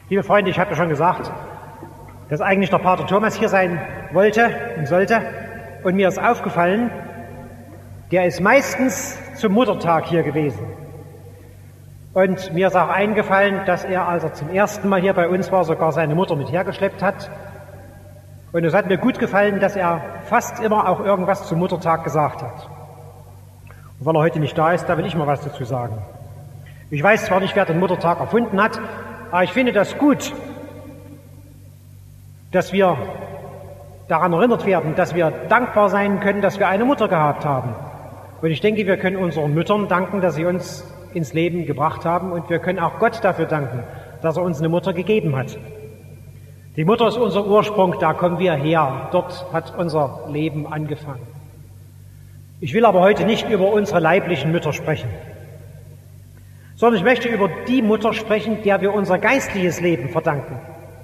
Liebe Freunde, ich habe ja schon gesagt, dass eigentlich der Pater Thomas hier sein wollte und sollte. Und mir ist aufgefallen, der ist meistens zum Muttertag hier gewesen. Und mir ist auch eingefallen, dass er, als er zum ersten Mal hier bei uns war, sogar seine Mutter mit hergeschleppt hat. Und es hat mir gut gefallen, dass er fast immer auch irgendwas zum Muttertag gesagt hat. Und weil er heute nicht da ist, da will ich mal was dazu sagen. Ich weiß zwar nicht, wer den Muttertag erfunden hat, aber ich finde das gut, dass wir daran erinnert werden, dass wir dankbar sein können, dass wir eine Mutter gehabt haben. Und ich denke, wir können unseren Müttern danken, dass sie uns ins Leben gebracht haben, und wir können auch Gott dafür danken, dass er uns eine Mutter gegeben hat. Die Mutter ist unser Ursprung, da kommen wir her. Dort hat unser Leben angefangen. Ich will aber heute nicht über unsere leiblichen Mütter sprechen, sondern ich möchte über die Mutter sprechen, der wir unser geistliches Leben verdanken.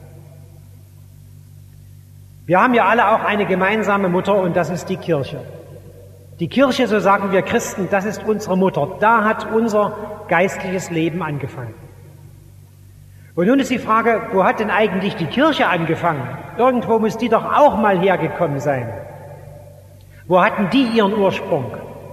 Wir haben ja alle auch eine gemeinsame Mutter, und das ist die Kirche. Die Kirche, so sagen wir Christen, das ist unsere Mutter. Da hat unser geistliches Leben angefangen. Und nun ist die Frage, wo hat denn eigentlich die Kirche angefangen? Irgendwo muss die doch auch mal hergekommen sein. Wo hatten die ihren Ursprung?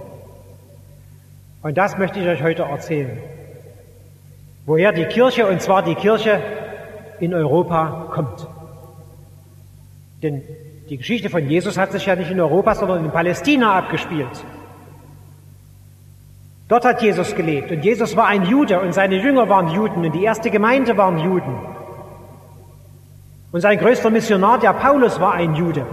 Und das möchte ich euch heute erzählen. Woher die Kirche, und zwar die Kirche in Europa, kommt. Denn die Geschichte von Jesus hat sich ja nicht in Europa, sondern in Palästina abgespielt. Dort hat Jesus gelebt, und Jesus war ein Jude und seine Jünger waren Juden und die erste Gemeinde waren Juden. Und sein größter Missionar, der Paulus, war ein Jude.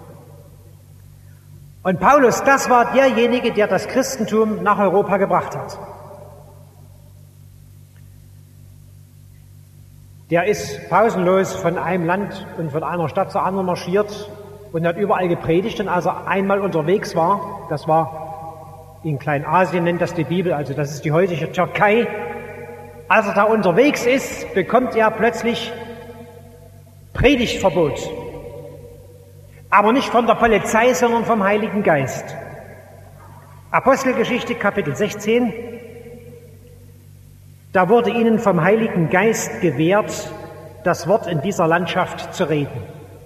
Und Paulus, das war derjenige, der das Christentum nach Europa gebracht hat. Der ist pausenlos von einem Land und von einer Stadt zur anderen marschiert und hat überall gepredigt. Und als er einmal unterwegs war, das war in Kleinasien, nennt das die Bibel, also das ist die heutige Türkei. Als er da unterwegs ist, bekommt er plötzlich Predigtverbot. Aber nicht von der Polizei, sondern vom Heiligen Geist. Apostelgeschichte Kapitel 16. Da wurde ihnen vom Heiligen Geist gewährt, das Wort in dieser Landschaft zu reden.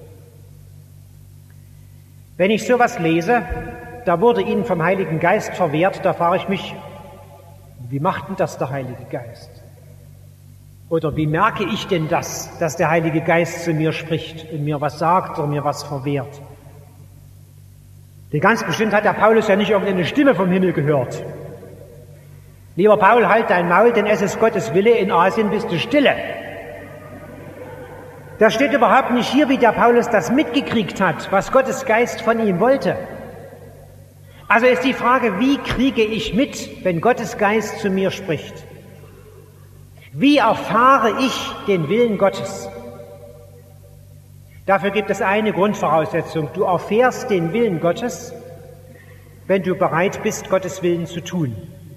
Wenn ich sowas lese, da wurde ihnen vom Heiligen Geist verwehrt, da frage ich mich, wie macht denn das der Heilige Geist? Oder wie merke ich denn das, dass der Heilige Geist zu mir spricht und mir was sagt oder mir was verwehrt? Denn ganz bestimmt hat der Paulus ja nicht irgendeine Stimme vom Himmel gehört. Lieber Paul, halt dein Maul, denn es ist Gottes Wille, in Asien bist du stille. Das steht überhaupt nicht hier, wie der Paulus das mitgekriegt hat, was Gottes Geist von ihm wollte. Also ist die Frage, wie kriege ich mit, wenn Gottes Geist zu mir spricht? Wie erfahre ich den Willen Gottes? Dafür gibt es eine Grundvoraussetzung. Du erfährst den Willen Gottes, wenn du bereit bist, Gottes Willen zu tun.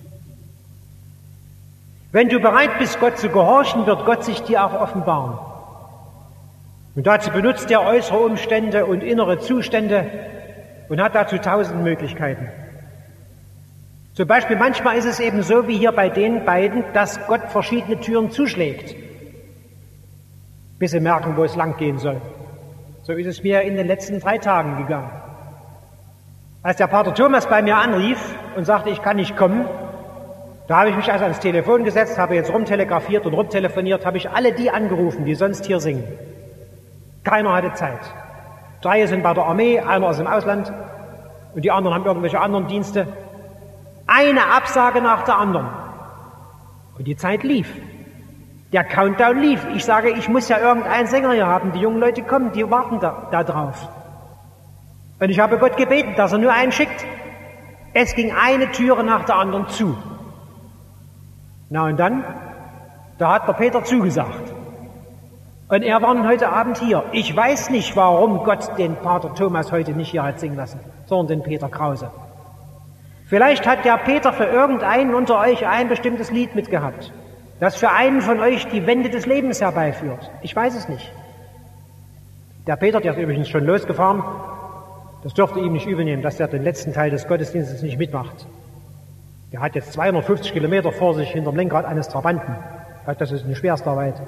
Wenn du bereit bist, Gott zu gehorchen, wird Gott sich dir auch offenbaren. Und dazu benutzt er äußere Umstände und innere Zustände und hat dazu 1000 Möglichkeiten. Zum Beispiel manchmal ist es eben so wie hier bei den beiden, dass Gott verschiedene Türen zuschlägt, bis sie merken, wo es lang gehen soll. So ist es mir in den letzten 3 Tagen gegangen. Als der Pater Thomas bei mir anrief und sagte, ich kann nicht kommen, da habe ich mich also ans Telefon gesetzt, habe jetzt rumtelegrafiert und rumtelefoniert, habe ich alle die angerufen, die sonst hier singen. Keiner hatte Zeit. 3 sind bei der Armee, einer ist im Ausland und die anderen haben irgendwelche anderen Dienste. Eine Absage nach der anderen. Und die Zeit lief. Der Countdown lief. Ich sage, ich muss ja irgendeinen Sänger hier haben. Die jungen Leute kommen, die warten da drauf. Und ich habe Gott gebeten, dass er nur einen schickt. Es ging eine Türe nach der anderen zu. Na und dann, da hat der Peter zugesagt. Und er war nun heute Abend hier. Ich weiß nicht, warum Gott den Pater Thomas heute nicht hier hat singen lassen, sondern den Peter Krause. Vielleicht hat der Peter für irgendeinen unter euch ein bestimmtes Lied mitgehabt, das für einen von euch die Wende des Lebens herbeiführt. Ich weiß es nicht. Der Peter, der ist übrigens schon losgefahren, das dürfte ihm nicht übel nehmen, dass er den letzten Teil des Gottesdienstes nicht mitmacht. Der hat jetzt 250 Kilometer vor sich hinterm Lenkrad eines Trabanten. Das ist eine schwerste Arbeit.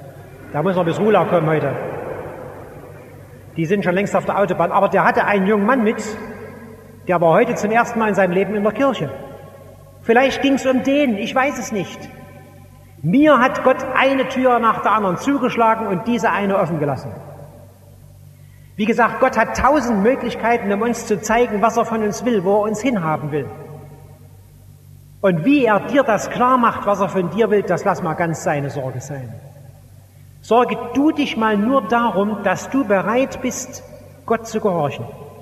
Da muss noch bis Rula kommen heute. Die sind schon längst auf der Autobahn. Aber der hatte einen jungen Mann mit, der war heute zum ersten Mal in seinem Leben in der Kirche. Vielleicht ging es um den, ich weiß es nicht. Mir hat Gott eine Tür nach der anderen zugeschlagen und diese eine offen gelassen. Wie gesagt, Gott hat 1000 Möglichkeiten, um uns zu zeigen, was er von uns will, wo er uns hinhaben will. Und wie er dir das klar macht, was er von dir will, das lass mal ganz seine Sorge sein. Sorge du dich mal nur darum, dass du bereit bist, Gott zu gehorchen.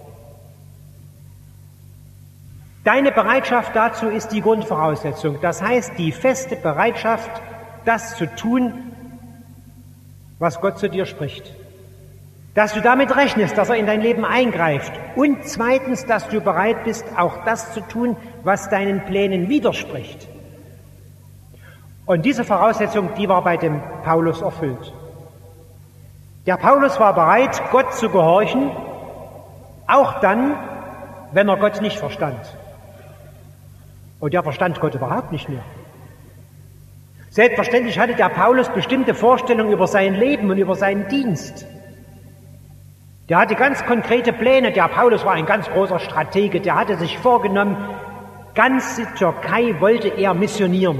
Deine Bereitschaft dazu ist die Grundvoraussetzung. Das heißt, die feste Bereitschaft, das zu tun, was Gott zu dir spricht. Dass du damit rechnest, dass er in dein Leben eingreift. Und zweitens, dass du bereit bist, auch das zu tun, was deinen Plänen widerspricht. Und diese Voraussetzung, die war bei dem Paulus erfüllt. Der Paulus war bereit, Gott zu gehorchen, auch dann, wenn er Gott nicht verstand. Und er verstand Gott überhaupt nicht mehr. Selbstverständlich hatte der Paulus bestimmte Vorstellungen über sein Leben und über seinen Dienst. Der hatte ganz konkrete Pläne. Der Paulus war ein ganz großer Stratege. Der hatte sich vorgenommen, ganze Türkei wollte er missionieren.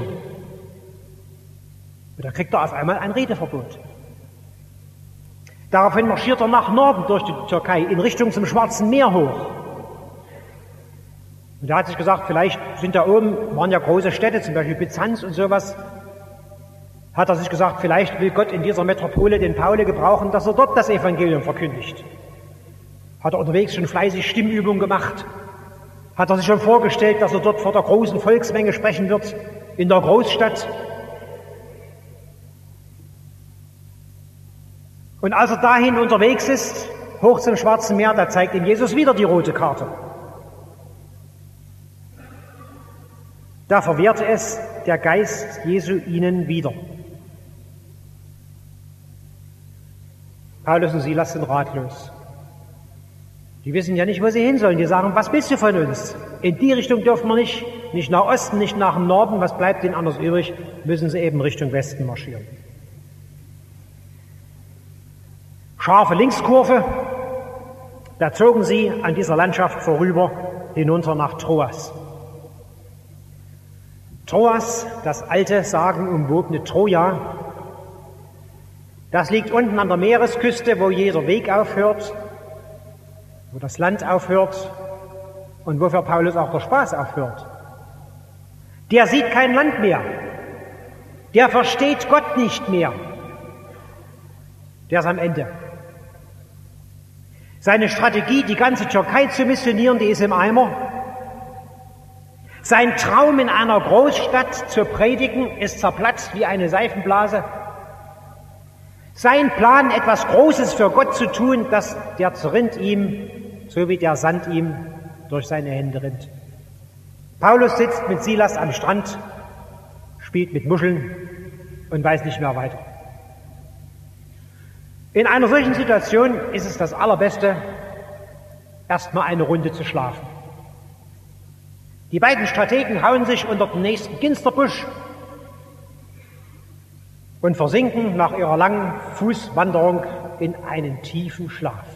Und da kriegt er auf einmal ein Redeverbot. Daraufhin marschiert er nach Norden durch die Türkei, in Richtung zum Schwarzen Meer hoch. Und er hat sich gesagt, vielleicht sind da oben, waren ja große Städte, zum Beispiel Byzanz und sowas, hat er sich gesagt, vielleicht will Gott in dieser Metropole den Paul gebrauchen, dass er dort das Evangelium verkündigt. Hat er unterwegs schon fleißig Stimmübungen gemacht, hat er sich schon vorgestellt, dass er dort vor der großen Volksmenge sprechen wird, in der Großstadt. Und als er dahin unterwegs ist, hoch zum Schwarzen Meer, da zeigt ihm Jesus wieder die rote Karte. Da verwehrte es der Geist Jesu ihnen wieder. Paulus und Silas sind ratlos. Die wissen ja nicht, wo sie hin sollen. Die sagen, was willst du von uns? In die Richtung dürfen wir nicht nach Osten, nicht nach dem Norden. Was bleibt ihnen anders übrig? Müssen sie eben Richtung Westen marschieren. Scharfe Linkskurve, da zogen sie an dieser Landschaft vorüber hinunter nach Troas. Troas, das alte, sagenumwobene Troja, das liegt unten an der Meeresküste, wo jeder Weg aufhört, wo das Land aufhört und wo für Paulus auch der Spaß aufhört. Der sieht kein Land mehr, der versteht Gott nicht mehr, der ist am Ende. Seine Strategie, die ganze Türkei zu missionieren, die ist im Eimer. Sein Traum, in einer Großstadt zu predigen, ist zerplatzt wie eine Seifenblase. Sein Plan, etwas Großes für Gott zu tun, der zerrinnt ihm, so wie der Sand ihm durch seine Hände rinnt. Paulus sitzt mit Silas am Strand, spielt mit Muscheln und weiß nicht mehr weiter. In einer solchen Situation ist es das Allerbeste, erstmal eine Runde zu schlafen. Die beiden Strategen hauen sich unter den nächsten Ginsterbusch und versinken nach ihrer langen Fußwanderung in einen tiefen Schlaf.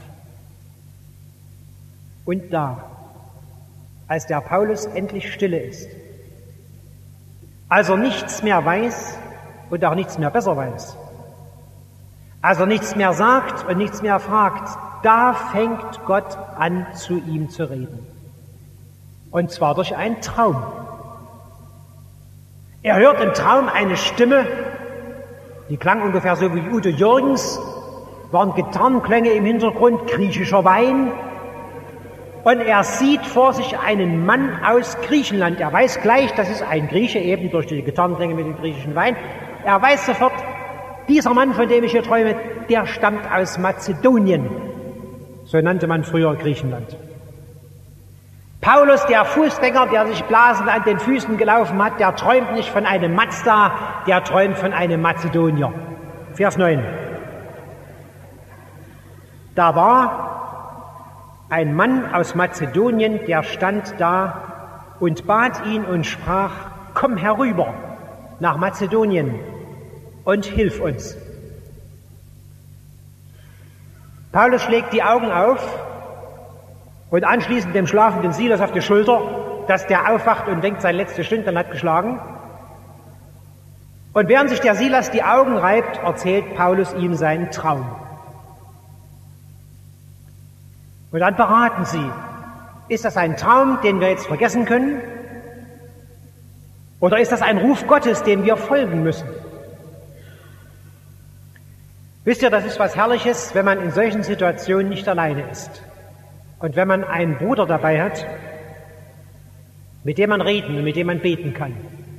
Und da, als der Paulus endlich stille ist, als er nichts mehr weiß und auch nichts mehr besser weiß, als er nichts mehr sagt und nichts mehr fragt, da fängt Gott an, zu ihm zu reden. Und zwar durch einen Traum. Er hört im Traum eine Stimme, die klang ungefähr so wie Udo Jürgens, waren Gitarrenklänge im Hintergrund, griechischer Wein. Und er sieht vor sich einen Mann aus Griechenland. Er weiß gleich, das ist ein Grieche, eben durch die Gitarrenklänge mit dem griechischen Wein. Er weiß sofort, dieser Mann, von dem ich hier träume, der stammt aus Mazedonien. So nannte man früher Griechenland. Paulus, der Fußgänger, der sich blasend an den Füßen gelaufen hat, der träumt nicht von einem Mazda, der träumt von einem Mazedonier. Vers 9. Da war ein Mann aus Mazedonien, der stand da und bat ihn und sprach, komm herüber nach Mazedonien und hilf uns. Paulus schlägt die Augen auf und anschließend dem schlafenden Silas auf die Schulter, dass der aufwacht und denkt, seine letzte Stunde hat geschlagen. Und während sich der Silas die Augen reibt, erzählt Paulus ihm seinen Traum. Und dann beraten sie, ist das ein Traum, den wir jetzt vergessen können? Oder ist das ein Ruf Gottes, dem wir folgen müssen? Wisst ihr, das ist was Herrliches, wenn man in solchen Situationen nicht alleine ist. Und wenn man einen Bruder dabei hat, mit dem man reden und mit dem man beten kann.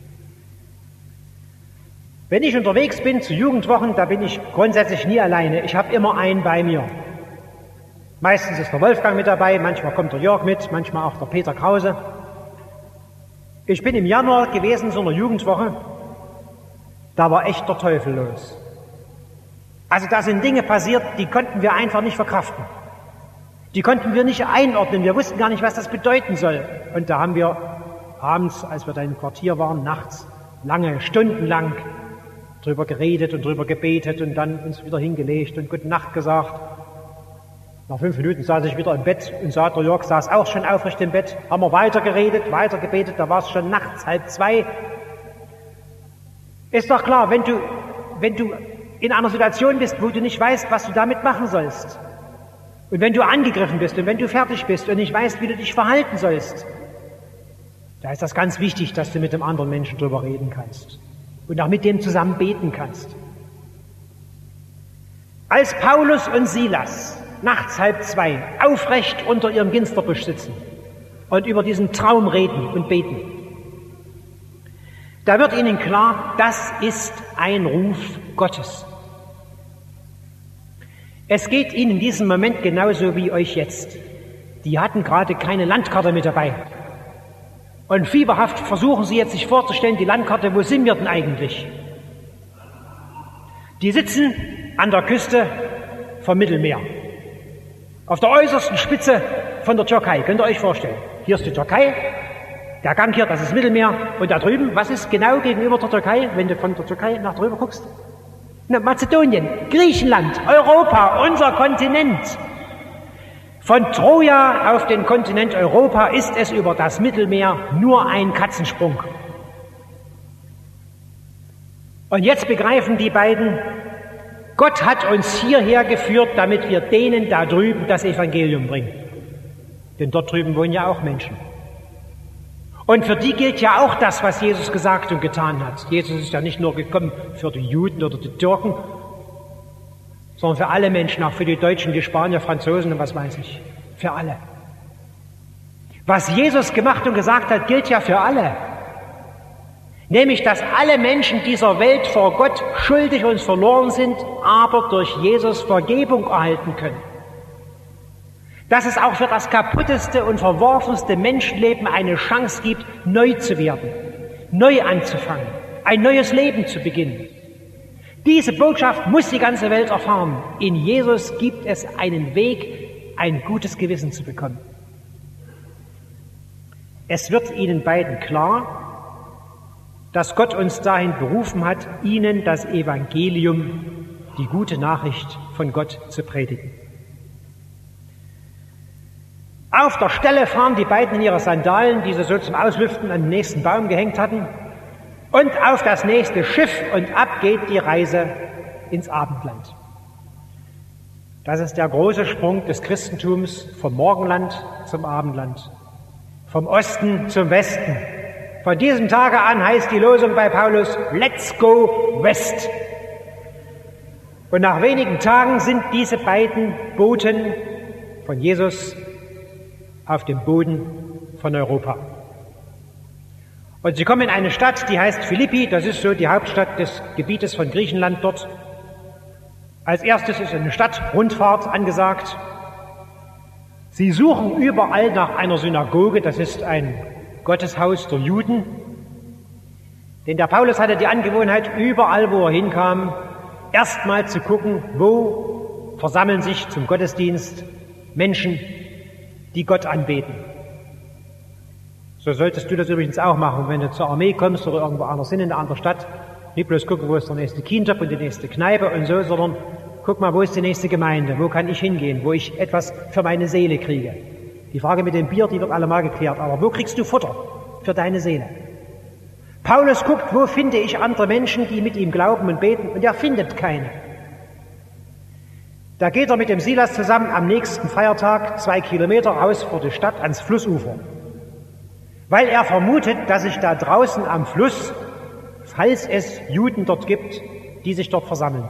Wenn ich unterwegs bin zu Jugendwochen, da bin ich grundsätzlich nie alleine. Ich habe immer einen bei mir. Meistens ist der Wolfgang mit dabei, manchmal kommt der Jörg mit, manchmal auch der Peter Krause. Ich bin im Januar gewesen zu einer Jugendwoche, da war echt der Teufel los. Also da sind Dinge passiert, die konnten wir einfach nicht verkraften. Die konnten wir nicht einordnen, wir wussten gar nicht, was das bedeuten soll. Und da haben wir abends, als wir da im Quartier waren, nachts, stundenlang drüber geredet und drüber gebetet und dann uns wieder hingelegt und Gute Nacht gesagt. Nach 5 Minuten saß ich wieder im Bett und der Jörg saß auch schon aufrecht im Bett. Haben wir weiter geredet, weiter gebetet, da war es schon nachts 1:30. Ist doch klar, wenn du in einer Situation bist, wo du nicht weißt, was du damit machen sollst, und wenn du angegriffen bist und wenn du fertig bist und nicht weißt, wie du dich verhalten sollst, da ist das ganz wichtig, dass du mit dem anderen Menschen drüber reden kannst und auch mit dem zusammen beten kannst. Als Paulus und Silas nachts 1:30 aufrecht unter ihrem Ginsterbusch sitzen und über diesen Traum reden und beten, da wird ihnen klar, das ist ein Ruf Gottes. Es geht ihnen in diesem Moment genauso wie euch jetzt. Die hatten gerade keine Landkarte mit dabei. Und fieberhaft versuchen sie jetzt sich vorzustellen, die Landkarte, wo sind wir denn eigentlich? Die sitzen an der Küste vom Mittelmeer. Auf der äußersten Spitze von der Türkei, könnt ihr euch vorstellen. Hier ist die Türkei, der Gang hier, das ist Mittelmeer. Und da drüben, was ist genau gegenüber der Türkei, wenn du von der Türkei nach drüber guckst? Na, Mazedonien, Griechenland, Europa, unser Kontinent. Von Troja auf den Kontinent Europa ist es über das Mittelmeer nur ein Katzensprung. Und jetzt begreifen die beiden, Gott hat uns hierher geführt, damit wir denen da drüben das Evangelium bringen. Denn dort drüben wohnen ja auch Menschen. Und für die gilt ja auch das, was Jesus gesagt und getan hat. Jesus ist ja nicht nur gekommen für die Juden oder die Türken, sondern für alle Menschen, auch für die Deutschen, die Spanier, Franzosen und was weiß ich. Für alle. Was Jesus gemacht und gesagt hat, gilt ja für alle. Nämlich, dass alle Menschen dieser Welt vor Gott schuldig und verloren sind, aber durch Jesus Vergebung erhalten können. Dass es auch für das kaputteste und verworfenste Menschenleben eine Chance gibt, neu zu werden, neu anzufangen, ein neues Leben zu beginnen. Diese Botschaft muss die ganze Welt erfahren. In Jesus gibt es einen Weg, ein gutes Gewissen zu bekommen. Es wird ihnen beiden klar, dass Gott uns dahin berufen hat, ihnen das Evangelium, die gute Nachricht von Gott zu predigen. Auf der Stelle fahren die beiden in ihre Sandalen, die sie so zum Auslüften an den nächsten Baum gehängt hatten, und auf das nächste Schiff, und ab geht die Reise ins Abendland. Das ist der große Sprung des Christentums vom Morgenland zum Abendland, vom Osten zum Westen. Von diesem Tage an heißt die Losung bei Paulus, Let's go West. Und nach wenigen Tagen sind diese beiden Boten von Jesus auf dem Boden von Europa. Und sie kommen in eine Stadt, die heißt Philippi, das ist so die Hauptstadt des Gebietes von Griechenland dort. Als erstes ist eine Stadtrundfahrt angesagt. Sie suchen überall nach einer Synagoge, das ist ein Gotteshaus der Juden. Denn der Paulus hatte die Angewohnheit, überall wo er hinkam, erstmal zu gucken, wo versammeln sich zum Gottesdienst Menschen, die Gott anbeten. So solltest du das übrigens auch machen, wenn du zur Armee kommst oder irgendwo anders hin in eine andere Stadt. Nicht bloß gucken, wo ist der nächste Kientop und die nächste Kneipe und so, sondern guck mal, wo ist die nächste Gemeinde? Wo kann ich hingehen, wo ich etwas für meine Seele kriege? Die Frage mit dem Bier, die wird allemal geklärt. Aber wo kriegst du Futter für deine Seele? Paulus guckt, wo finde ich andere Menschen, die mit ihm glauben und beten, und er findet keine. Da geht er mit dem Silas zusammen am nächsten Feiertag 2 Kilometer raus vor die Stadt ans Flussufer, weil er vermutet, dass sich da draußen am Fluss, falls es Juden dort gibt, die sich dort versammeln.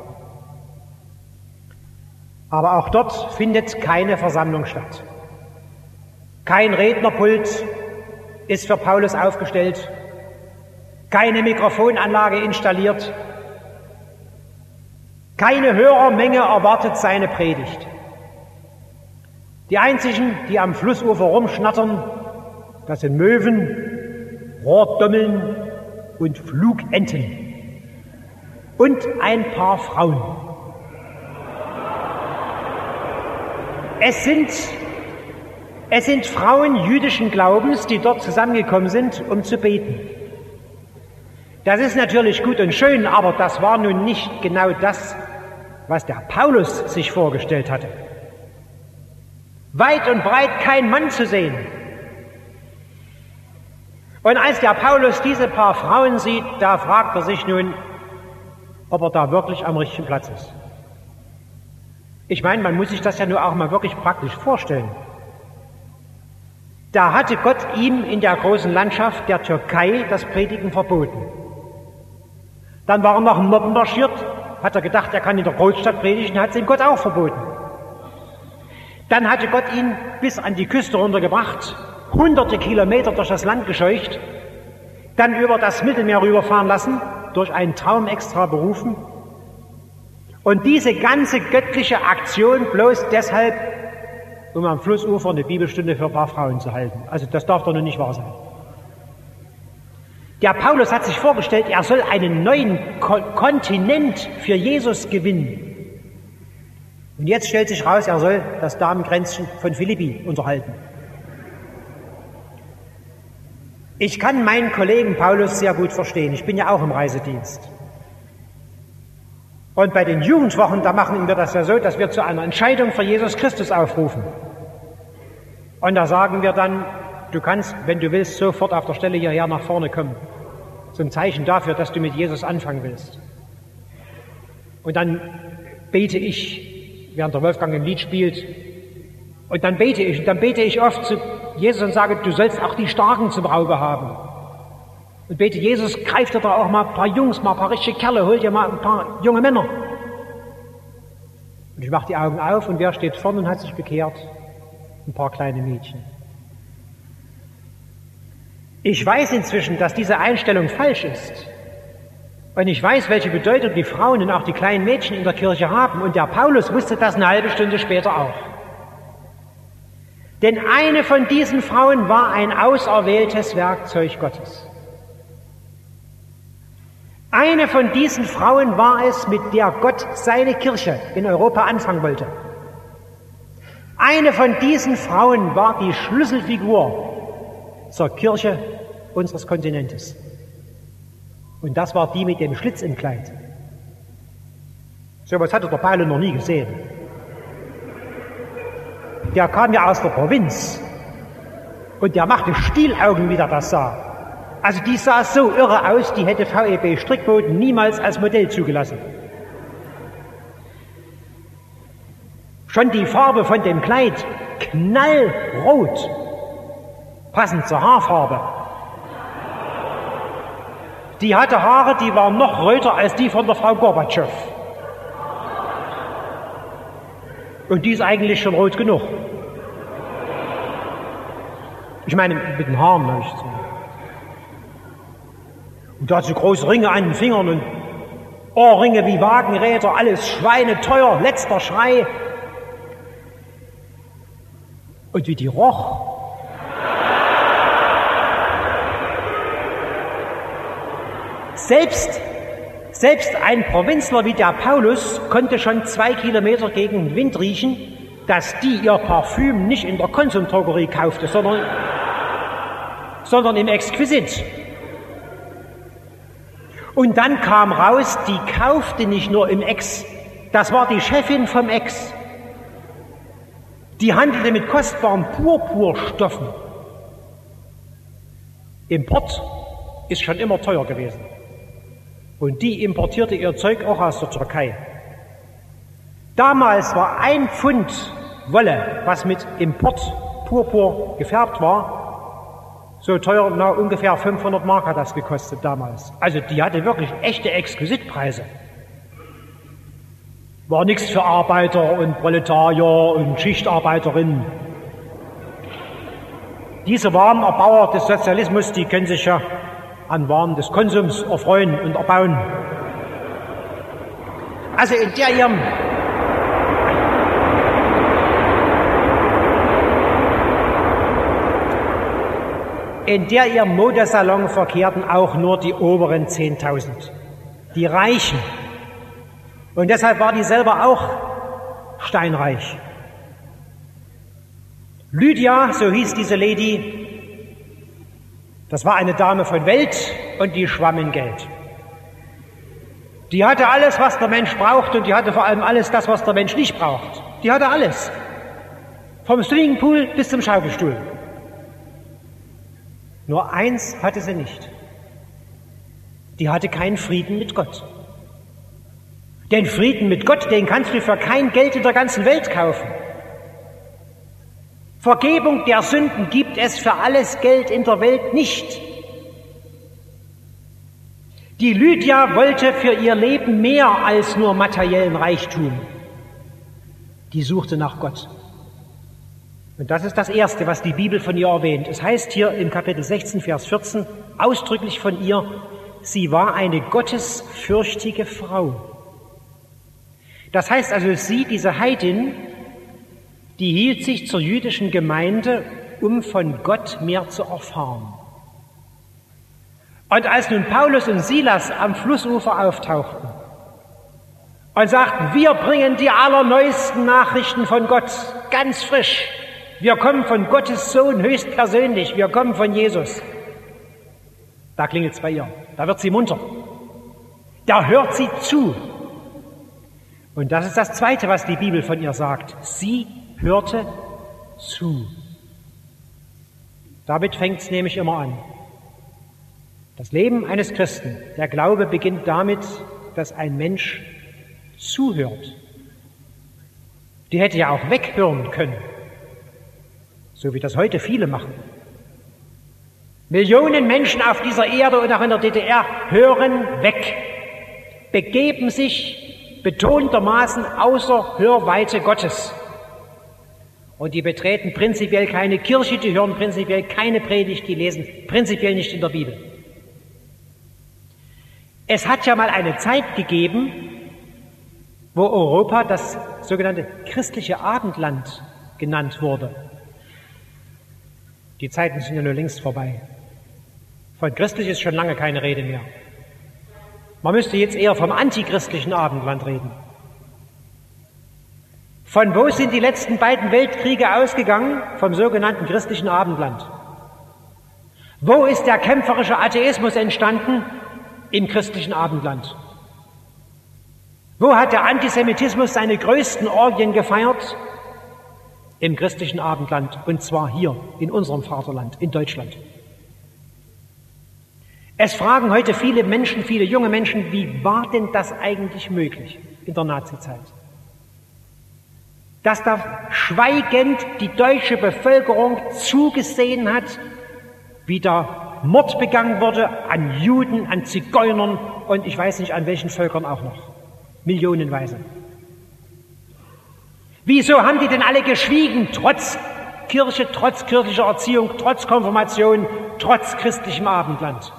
Aber auch dort findet keine Versammlung statt. Kein Rednerpult ist für Paulus aufgestellt, keine Mikrofonanlage installiert, keine Hörermenge erwartet seine Predigt. Die einzigen, die am Flussufer rumschnattern, das sind Möwen, Rohrdommeln und Flugenten und ein paar Frauen. Es sind Frauen jüdischen Glaubens, die dort zusammengekommen sind, um zu beten. Das ist natürlich gut und schön, aber das war nun nicht genau das, was der Paulus sich vorgestellt hatte. Weit und breit kein Mann zu sehen. Und als der Paulus diese paar Frauen sieht, da fragt er sich nun, ob er da wirklich am richtigen Platz ist. Ich meine, man muss sich das ja nur auch mal wirklich praktisch vorstellen. Da hatte Gott ihm in der großen Landschaft der Türkei das Predigen verboten. Dann war er nach Norden marschiert, hat er gedacht, er kann in der Großstadt predigen, hat es ihm Gott auch verboten. Dann hatte Gott ihn bis an die Küste runtergebracht, hunderte Kilometer durch das Land gescheucht, dann über das Mittelmeer rüberfahren lassen, durch einen Traum extra berufen. Und diese ganze göttliche Aktion bloß deshalb, um am Flussufer eine Bibelstunde für ein paar Frauen zu halten. Also das darf doch nun nicht wahr sein. Der Paulus hat sich vorgestellt, er soll einen neuen Kontinent für Jesus gewinnen. Und jetzt stellt sich raus, er soll das Damenkränzchen von Philippi unterhalten. Ich kann meinen Kollegen Paulus sehr gut verstehen. Ich bin ja auch im Reisedienst. Und bei den Jugendwochen, da machen wir das ja so, dass wir zu einer Entscheidung für Jesus Christus aufrufen. Und da sagen wir dann, du kannst, wenn du willst, sofort auf der Stelle hierher nach vorne kommen. Zum Zeichen dafür, dass du mit Jesus anfangen willst. Und dann bete ich, während der Wolfgang ein Lied spielt, und dann bete ich oft zu Jesus und sage, du sollst auch die Starken zum Auge haben. Und bete, Jesus, greif dir da auch mal ein paar Jungs, mal ein paar richtige Kerle, hol dir mal ein paar junge Männer. Und ich mache die Augen auf und wer steht vorne und hat sich bekehrt? Ein paar kleine Mädchen. Ich weiß inzwischen, dass diese Einstellung falsch ist. Und ich weiß, welche Bedeutung die Frauen und auch die kleinen Mädchen in der Kirche haben. Und der Paulus wusste das eine halbe Stunde später auch. Denn eine von diesen Frauen war ein auserwähltes Werkzeug Gottes. Eine von diesen Frauen war es, mit der Gott seine Kirche in Europa anfangen wollte. Eine von diesen Frauen war die Schlüsselfigur zur Kirche unseres Kontinentes. Und das war die mit dem Schlitz im Kleid. So etwas hatte der Paulus noch nie gesehen. Der kam ja aus der Provinz und der machte Stielaugen, wie der das sah. Also die sah so irre aus, die hätte VEB Strickboden niemals als Modell zugelassen. Schon die Farbe von dem Kleid, knallrot, passend zur Haarfarbe. Die hatte Haare, die waren noch röter als die von der Frau Gorbatschow. Und die ist eigentlich schon rot genug. Ich meine, mit den Haaren habe ich zu. Und da hat sie große Ringe an den Fingern und Ohrringe wie Wagenräder, alles schweineteuer, letzter Schrei. Und wie die roch. Selbst ein Provinzler wie der Paulus konnte schon 2 Kilometer gegen den Wind riechen, dass die ihr Parfüm nicht in der Konsumdrogerie kaufte, sondern im Exquisit. Und dann kam raus, die kaufte nicht nur im Das war die Chefin vom Ex. Die handelte mit kostbaren Purpurstoffen. Import ist schon immer teuer gewesen. Und die importierte ihr Zeug auch aus der Türkei. Damals war 1 Pfund Wolle, was mit Import-Purpur gefärbt war, so teuer, ungefähr 500 Mark hat das gekostet damals. Also die hatte wirklich echte Exquisitpreise. War nichts für Arbeiter und Proletarier und Schichtarbeiterinnen. Diese warmen Erbauer des Sozialismus, die können sich ja an Waren des Konsums erfreuen und erbauen. Also in der ihrem Modesalon verkehrten auch nur die oberen 10.000, die Reichen. Und deshalb war die selber auch steinreich. Lydia, so hieß diese Lady, das war eine Dame von Welt und die schwamm in Geld. Die hatte alles, was der Mensch braucht, und die hatte vor allem alles das, was der Mensch nicht braucht. Die hatte alles. Vom Swimmingpool bis zum Schaukelstuhl. Nur eins hatte sie nicht. Die hatte keinen Frieden mit Gott. Den Frieden mit Gott, den kannst du für kein Geld in der ganzen Welt kaufen. Vergebung der Sünden gibt es für alles Geld in der Welt nicht. Die Lydia wollte für ihr Leben mehr als nur materiellen Reichtum. Die suchte nach Gott. Und das ist das Erste, was die Bibel von ihr erwähnt. Es heißt hier im Kapitel 16, Vers 14, ausdrücklich von ihr, sie war eine gottesfürchtige Frau. Das heißt also, sie, diese Heidin, die hielt sich zur jüdischen Gemeinde, um von Gott mehr zu erfahren. Und als nun Paulus und Silas am Flussufer auftauchten und sagten, wir bringen die allerneuesten Nachrichten von Gott, ganz frisch, wir kommen von Gottes Sohn höchstpersönlich, wir kommen von Jesus, da klingelt es bei ihr, da wird sie munter, da hört sie zu. Und das ist das Zweite, was die Bibel von ihr sagt. Sie hörte zu. Damit fängt es nämlich immer an. Das Leben eines Christen, der Glaube beginnt damit, dass ein Mensch zuhört. Die hätte ja auch weghören können, so wie das heute viele machen. Millionen Menschen auf dieser Erde und auch in der DDR hören weg, begeben sich betontermaßen außer Hörweite Gottes. Und die betreten prinzipiell keine Kirche, die hören prinzipiell keine Predigt, die lesen prinzipiell nicht in der Bibel. Es hat ja mal eine Zeit gegeben, wo Europa das sogenannte christliche Abendland genannt wurde. Die Zeiten sind ja nur längst vorbei. Von christlich ist schon lange keine Rede mehr. Man müsste jetzt eher vom antichristlichen Abendland reden. Von wo sind die letzten beiden Weltkriege ausgegangen? Vom sogenannten christlichen Abendland. Wo ist der kämpferische Atheismus entstanden? Im christlichen Abendland. Wo hat der Antisemitismus seine größten Orgien gefeiert? Im christlichen Abendland, und zwar hier in unserem Vaterland, in Deutschland. Es fragen heute viele Menschen, viele junge Menschen, wie war denn das eigentlich möglich in der Nazizeit? Dass da schweigend die deutsche Bevölkerung zugesehen hat, wie da Mord begangen wurde an Juden, an Zigeunern und ich weiß nicht an welchen Völkern auch noch, millionenweise. Wieso haben die denn alle geschwiegen, trotz Kirche, trotz kirchlicher Erziehung, trotz Konfirmation, trotz christlichem Abendland?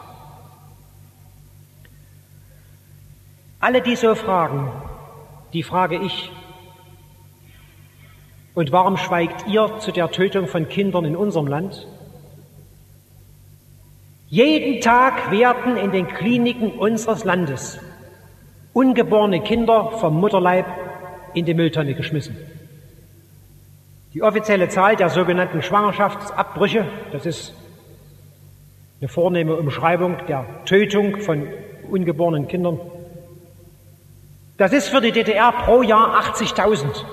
Alle, die so fragen, die frage ich. Und warum schweigt ihr zu der Tötung von Kindern in unserem Land? Jeden Tag werden in den Kliniken unseres Landes ungeborene Kinder vom Mutterleib in die Mülltonne geschmissen. Die offizielle Zahl der sogenannten Schwangerschaftsabbrüche, das ist eine vornehme Umschreibung der Tötung von ungeborenen Kindern, Das ist für die DDR pro Jahr 80.000.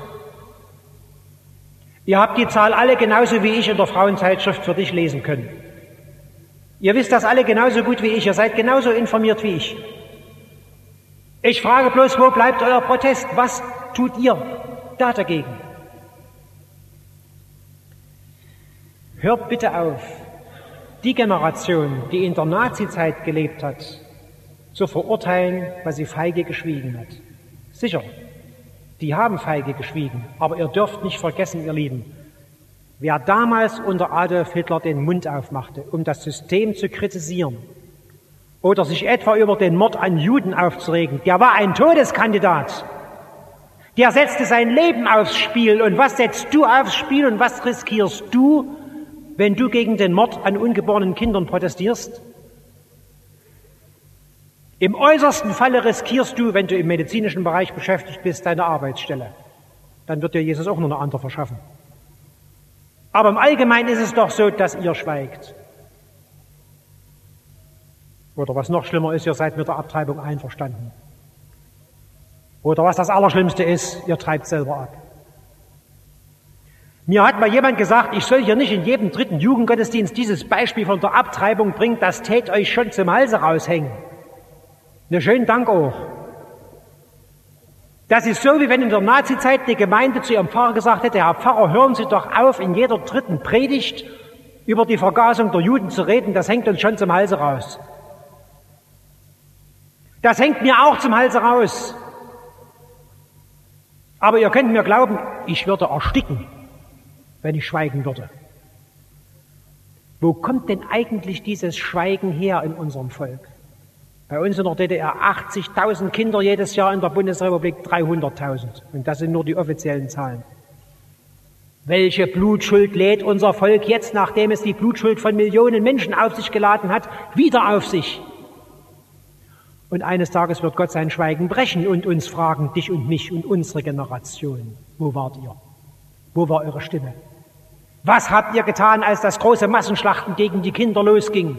Ihr habt die Zahl alle genauso wie ich in der Frauenzeitschrift für dich lesen können. Ihr wisst das alle genauso gut wie ich, ihr seid genauso informiert wie ich. Ich frage bloß, wo bleibt euer Protest? Was tut ihr da dagegen? Hört bitte auf, die Generation, die in der Nazizeit gelebt hat, zu verurteilen, weil sie feige geschwiegen hat. Sicher, die haben feige geschwiegen, aber ihr dürft nicht vergessen, ihr Lieben, wer damals unter Adolf Hitler den Mund aufmachte, um das System zu kritisieren oder sich etwa über den Mord an Juden aufzuregen, der war ein Todeskandidat. Der setzte sein Leben aufs Spiel. Und was setzt du aufs Spiel und was riskierst du, wenn du gegen den Mord an ungeborenen Kindern protestierst? Im äußersten Falle riskierst du, wenn du im medizinischen Bereich beschäftigt bist, deine Arbeitsstelle. Dann wird dir Jesus auch nur eine andere verschaffen. Aber im Allgemeinen ist es doch so, dass ihr schweigt. Oder was noch schlimmer ist, ihr seid mit der Abtreibung einverstanden. Oder was das Allerschlimmste ist, ihr treibt selber ab. Mir hat mal jemand gesagt, ich soll hier nicht in jedem dritten Jugendgottesdienst dieses Beispiel von der Abtreibung bringen, das tät euch schon zum Halse raushängen. Na, schönen Dank auch. Das ist so, wie wenn in der Nazizeit die Gemeinde zu ihrem Pfarrer gesagt hätte, Herr Pfarrer, hören Sie doch auf, in jeder dritten Predigt über die Vergasung der Juden zu reden, das hängt uns schon zum Halse raus. Das hängt mir auch zum Halse raus. Aber ihr könnt mir glauben, ich würde ersticken, wenn ich schweigen würde. Wo kommt denn eigentlich dieses Schweigen her in unserem Volk? Bei uns in der DDR 80.000 Kinder jedes Jahr, in der Bundesrepublik 300.000. Und das sind nur die offiziellen Zahlen. Welche Blutschuld lädt unser Volk jetzt, nachdem es die Blutschuld von Millionen Menschen auf sich geladen hat, wieder auf sich? Und eines Tages wird Gott sein Schweigen brechen und uns fragen, dich und mich und unsere Generation, wo wart ihr? Wo war eure Stimme? Was habt ihr getan, als das große Massenschlachten gegen die Kinder losging?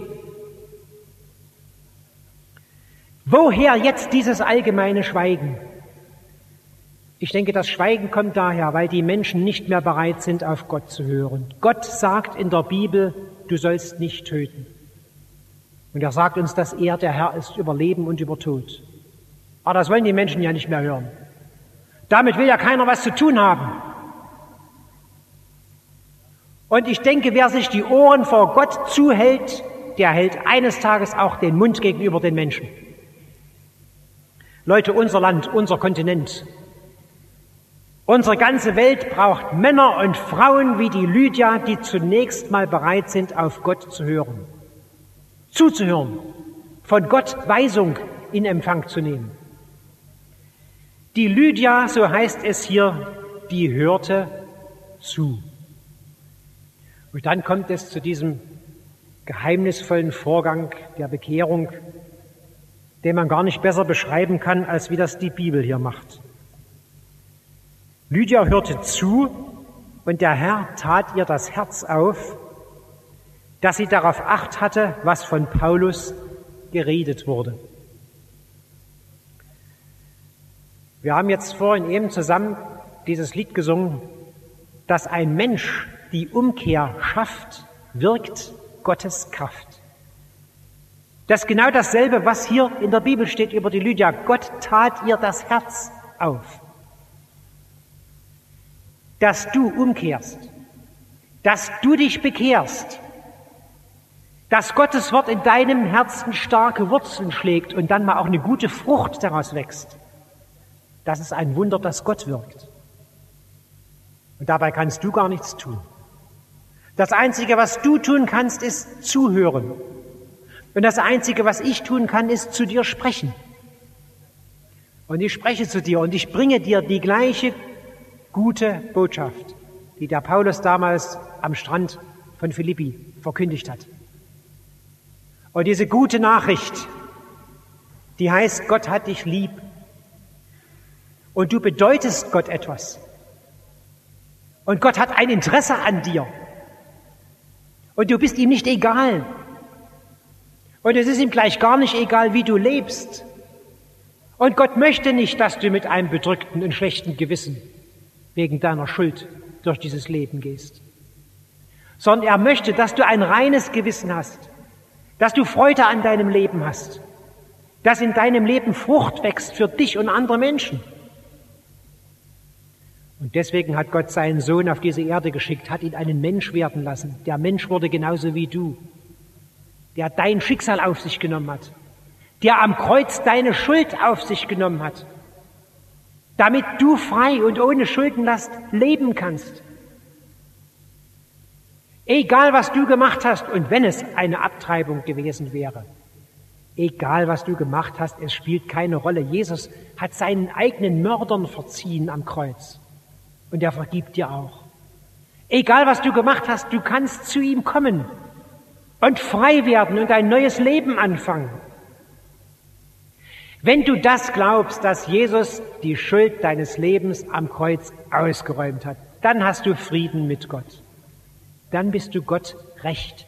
Woher jetzt dieses allgemeine Schweigen? Ich denke, das Schweigen kommt daher, weil die Menschen nicht mehr bereit sind, auf Gott zu hören. Gott sagt in der Bibel, du sollst nicht töten. Und er sagt uns, dass er der Herr ist über Leben und über Tod. Aber das wollen die Menschen ja nicht mehr hören. Damit will ja keiner was zu tun haben. Und ich denke, wer sich die Ohren vor Gott zuhält, der hält eines Tages auch den Mund gegenüber den Menschen. Leute, unser Land, unser Kontinent, unsere ganze Welt braucht Männer und Frauen wie die Lydia, die zunächst mal bereit sind, auf Gott zu hören. Zuzuhören, von Gott Weisung in Empfang zu nehmen. Die Lydia, so heißt es hier, die hörte zu. Und dann kommt es zu diesem geheimnisvollen Vorgang der Bekehrung, den man gar nicht besser beschreiben kann, als wie das die Bibel hier macht. Lydia hörte zu und der Herr tat ihr das Herz auf, dass sie darauf Acht hatte, was von Paulus geredet wurde. Wir haben jetzt vorhin eben zusammen dieses Lied gesungen, dass ein Mensch die Umkehr schafft, wirkt Gottes Kraft. Das ist genau dasselbe, was hier in der Bibel steht über die Lydia. Gott tat ihr das Herz auf. Dass du umkehrst, dass du dich bekehrst, dass Gottes Wort in deinem Herzen starke Wurzeln schlägt und dann mal auch eine gute Frucht daraus wächst. Das ist ein Wunder, dass Gott wirkt. Und dabei kannst du gar nichts tun. Das Einzige, was du tun kannst, ist zuhören. Und das Einzige, was ich tun kann, ist zu dir sprechen. Und ich spreche zu dir und ich bringe dir die gleiche gute Botschaft, die der Paulus damals am Strand von Philippi verkündigt hat. Und diese gute Nachricht, die heißt, Gott hat dich lieb. Und du bedeutest Gott etwas. Und Gott hat ein Interesse an dir. Und du bist ihm nicht egal. Und es ist ihm gleich gar nicht egal, wie du lebst. Und Gott möchte nicht, dass du mit einem bedrückten und schlechten Gewissen wegen deiner Schuld durch dieses Leben gehst, sondern er möchte, dass du ein reines Gewissen hast, dass du Freude an deinem Leben hast, dass in deinem Leben Frucht wächst für dich und andere Menschen. Und deswegen hat Gott seinen Sohn auf diese Erde geschickt, hat ihn einen Mensch werden lassen. Der Mensch wurde genauso wie du, der dein Schicksal auf sich genommen hat, der am Kreuz deine Schuld auf sich genommen hat, damit du frei und ohne Schuldenlast leben kannst. Egal, was du gemacht hast, und wenn es eine Abtreibung gewesen wäre, egal, was du gemacht hast, es spielt keine Rolle. Jesus hat seinen eigenen Mördern verziehen am Kreuz und er vergibt dir auch. Egal, was du gemacht hast, du kannst zu ihm kommen und frei werden und ein neues Leben anfangen. Wenn du das glaubst, dass Jesus die Schuld deines Lebens am Kreuz ausgeräumt hat, dann hast du Frieden mit Gott. Dann bist du Gott recht.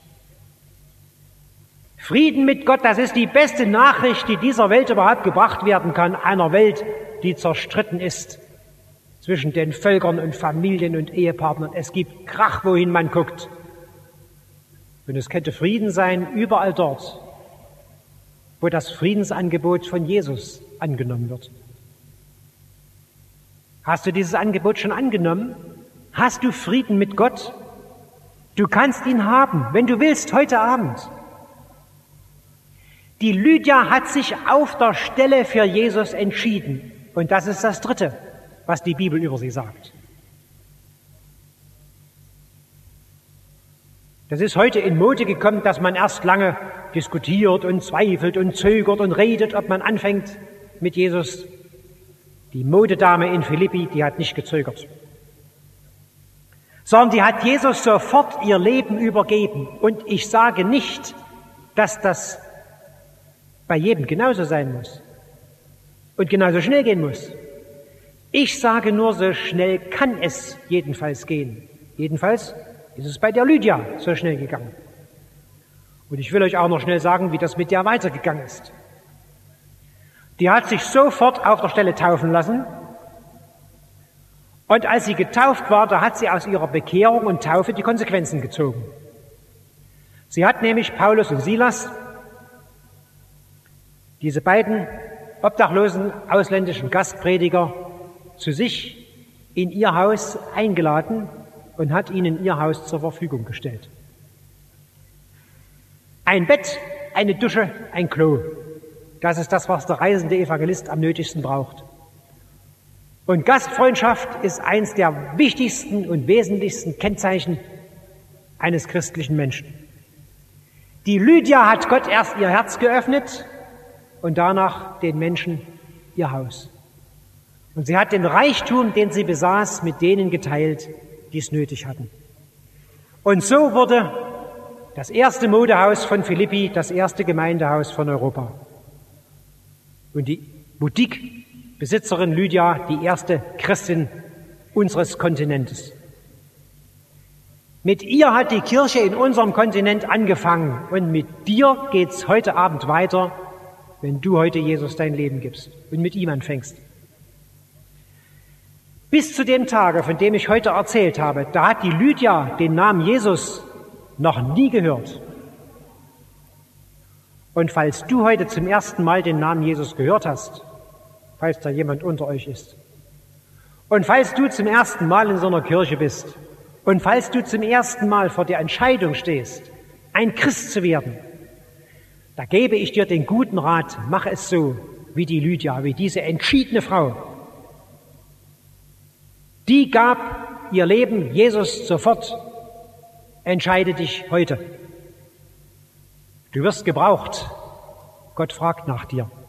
Frieden mit Gott, das ist die beste Nachricht, die dieser Welt überhaupt gebracht werden kann, einer Welt, die zerstritten ist zwischen den Völkern und Familien und Ehepartnern. Es gibt Krach, wohin man guckt. Und es könnte Frieden sein überall dort, wo das Friedensangebot von Jesus angenommen wird. Hast du dieses Angebot schon angenommen? Hast du Frieden mit Gott? Du kannst ihn haben, wenn du willst, heute Abend. Die Lydia hat sich auf der Stelle für Jesus entschieden. Und das ist das Dritte, was die Bibel über sie sagt. Das ist heute in Mode gekommen, dass man erst lange diskutiert und zweifelt und zögert und redet, ob man anfängt mit Jesus. Die Modedame in Philippi, die hat nicht gezögert, sondern die hat Jesus sofort ihr Leben übergeben. Und ich sage nicht, dass das bei jedem genauso sein muss und genauso schnell gehen muss. Ich sage nur, so schnell kann es jedenfalls gehen. Jedenfalls ist es bei der Lydia so schnell gegangen. Und ich will euch auch noch schnell sagen, wie das mit der weitergegangen ist. Die hat sich sofort auf der Stelle taufen lassen. Und als sie getauft war, da hat sie aus ihrer Bekehrung und Taufe die Konsequenzen gezogen. Sie hat nämlich Paulus und Silas, diese beiden obdachlosen ausländischen Gastprediger, zu sich in ihr Haus eingeladen und hat ihnen ihr Haus zur Verfügung gestellt. Ein Bett, eine Dusche, ein Klo. Das ist das, was der reisende Evangelist am nötigsten braucht. Und Gastfreundschaft ist eins der wichtigsten und wesentlichsten Kennzeichen eines christlichen Menschen. Die Lydia hat Gott erst ihr Herz geöffnet und danach den Menschen ihr Haus. Und sie hat den Reichtum, den sie besaß, mit denen geteilt, die es nötig hatten. Und so wurde das erste Modehaus von Philippi das erste Gemeindehaus von Europa. Und die Boutique-Besitzerin Lydia, die erste Christin unseres Kontinentes. Mit ihr hat die Kirche in unserem Kontinent angefangen und mit dir geht's heute Abend weiter, wenn du heute Jesus dein Leben gibst und mit ihm anfängst. Bis zu dem Tage, von dem ich heute erzählt habe, da hat die Lydia den Namen Jesus noch nie gehört. Und falls du heute zum ersten Mal den Namen Jesus gehört hast, falls da jemand unter euch ist, und falls du zum ersten Mal in so einer Kirche bist, und falls du zum ersten Mal vor der Entscheidung stehst, ein Christ zu werden, da gebe ich dir den guten Rat, mach es so wie die Lydia, wie diese entschiedene Frau. Die gab ihr Leben Jesus sofort. Entscheide dich heute. Du wirst gebraucht. Gott fragt nach dir.